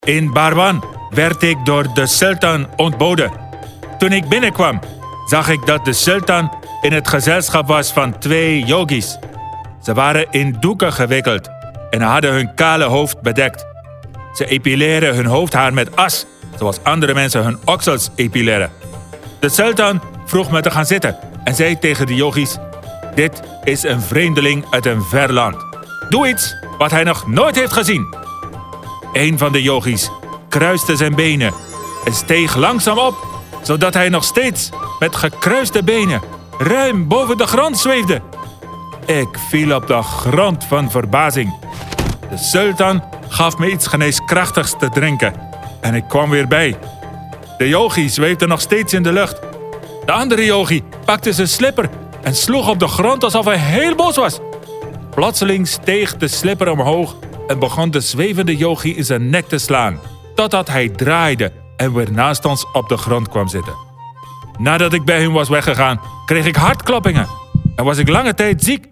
In Barwan werd ik door de sultan ontboden. Toen ik binnenkwam, zag ik dat de sultan in het gezelschap was van 2 yogis. Ze waren in doeken gewikkeld en hadden hun kale hoofd bedekt. Ze epileren hun hoofdhaar met as, zoals andere mensen hun oksels epileren. De sultan vroeg me te gaan zitten en zei tegen de yogis: dit is een vreemdeling uit een ver land. Doe iets wat hij nog nooit heeft gezien. Een van de yogis kruiste zijn benen en steeg langzaam op, zodat hij nog steeds met gekruiste benen ruim boven de grond zweefde. Ik viel op de grond van verbazing. De sultan gaf me iets geneeskrachtigs te drinken en ik kwam weer bij. De yogi zweefde nog steeds in de lucht. De andere yogi pakte zijn slipper en sloeg op de grond alsof hij heel boos was. Plotseling steeg de slipper omhoog en begon de zwevende yogi in zijn nek te slaan, totdat hij draaide en weer naast ons op de grond kwam zitten. Nadat ik bij hem was weggegaan, kreeg ik hartkloppingen en was ik lange tijd ziek.